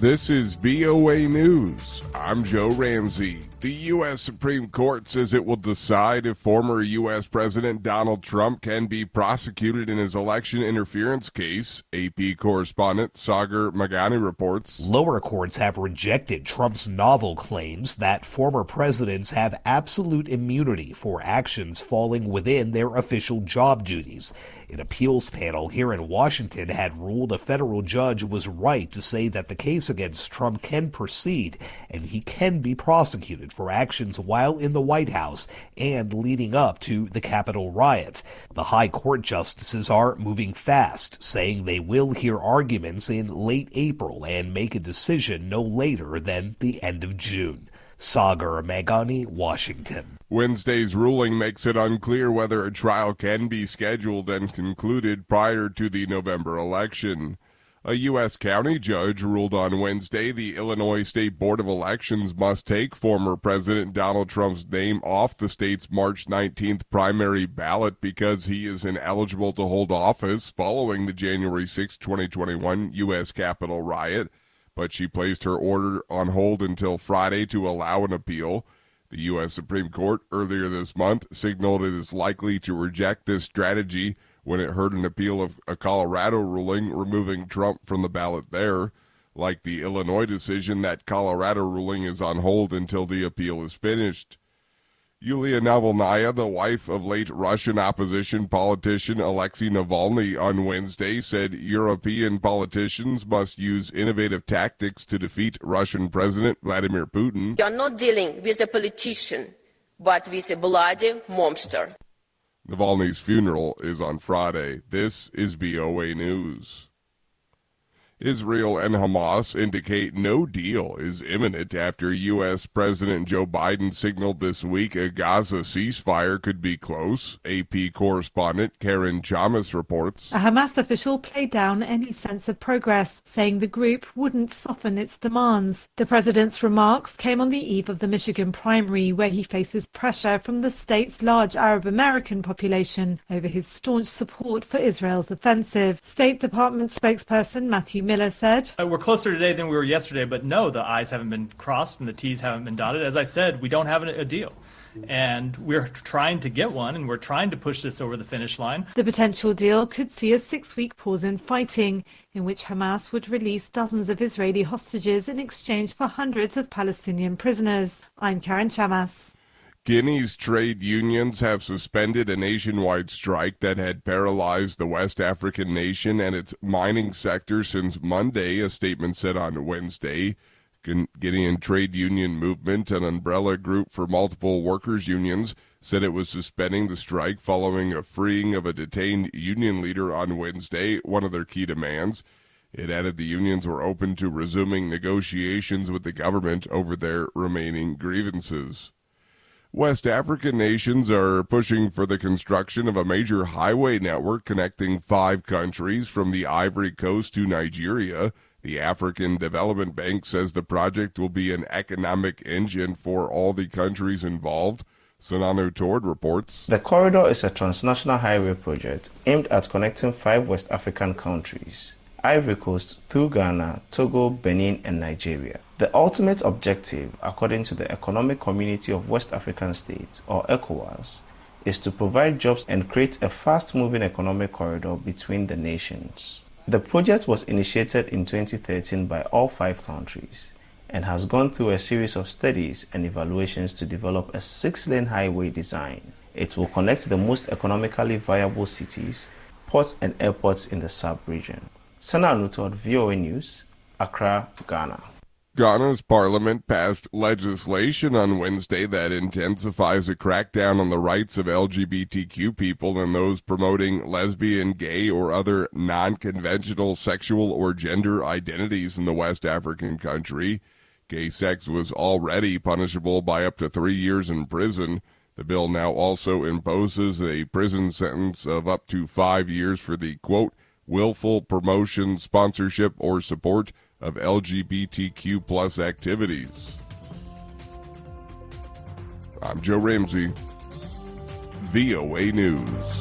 This is VOA News. I'm Joe Ramsey. The U.S. Supreme Court says it will decide if former U.S. President Donald Trump can be prosecuted in his election interference case. AP correspondent Sagar Magani reports. Lower courts have rejected Trump's novel claims that former presidents have absolute immunity for actions falling within their official job duties. An appeals panel here in Washington had ruled a federal judge was right to say that the case against Trump can proceed and he can be prosecuted for actions while in the White House and leading up to the Capitol riot. The high court justices are moving fast, saying they will hear arguments in late April and make a decision no later than the end of June. Sagar Magani, Washington. Wednesday's ruling makes it unclear whether a trial can be scheduled and concluded prior to the November election. A U.S. county judge ruled on Wednesday the Illinois State Board of Elections must take former President Donald Trump's name off the state's March 19th primary ballot because he is ineligible to hold office following the January 6, 2021 U.S. Capitol riot, but she placed her order on hold until Friday to allow an appeal. The U.S. Supreme Court earlier this month signaled it is likely to reject this strategy when it heard an appeal of a Colorado ruling removing Trump from the ballot there. Like the Illinois decision, that Colorado ruling is on hold until the appeal is finished. Yulia Navalnaya, the wife of late Russian opposition politician Alexei Navalny, on Wednesday said European politicians must use innovative tactics to defeat Russian President Vladimir Putin. You are not dealing with a politician, but with a bloody monster. Navalny's funeral is on Friday. This is VOA News. Israel and Hamas indicate no deal is imminent after U.S. President Joe Biden signaled this week a Gaza ceasefire could be close. AP correspondent Karen Chamas reports. A Hamas official played down any sense of progress, saying the group wouldn't soften its demands. The president's remarks came on the eve of the Michigan primary, where he faces pressure from the state's large Arab American population over his staunch support for Israel's offensive. State Department spokesperson Matthew Miller said, "We're closer today than we were yesterday, but no, the I's haven't been crossed and the T's haven't been dotted. As I said, we don't have a deal. And we're trying to get one, and we're trying to push this over the finish line." The potential deal could see a 6-week pause in fighting, in which Hamas would release dozens of Israeli hostages in exchange for hundreds of Palestinian prisoners. I'm Karen Chamas. Guinea's trade unions have suspended a nationwide strike that had paralyzed the West African nation and its mining sector since Monday, a statement said on Wednesday. Guinean Trade Union Movement, an umbrella group for multiple workers' unions, said it was suspending the strike following a freeing of a detained union leader on Wednesday, one of their key demands. It added the unions were open to resuming negotiations with the government over their remaining grievances. West African nations are pushing for the construction of a major highway network connecting 5 countries from the Ivory Coast to Nigeria. The African Development Bank says the project will be an economic engine for all the countries involved. Sonano Tord reports. The corridor is a transnational highway project aimed at connecting 5 West African countries: Ivory Coast through Ghana, Togo, Benin, and Nigeria. The ultimate objective, according to the Economic Community of West African States, or ECOWAS, is to provide jobs and create a fast-moving economic corridor between the nations. The project was initiated in 2013 by all 5 countries and has gone through a series of studies and evaluations to develop a 6-lane highway design. It will connect the most economically viable cities, ports, and airports in the sub-region. Sana Anutod, VOA News, Accra, Ghana. Ghana's parliament passed legislation on Wednesday that intensifies a crackdown on the rights of LGBTQ people and those promoting lesbian, gay, or other non-conventional sexual or gender identities in the West African country. Gay sex was already punishable by up to 3 years in prison. The bill now also imposes a prison sentence of up to 5 years for the, quote, willful promotion, sponsorship, or support of LGBTQ plus activities. I'm Joe Ramsey, VOA News.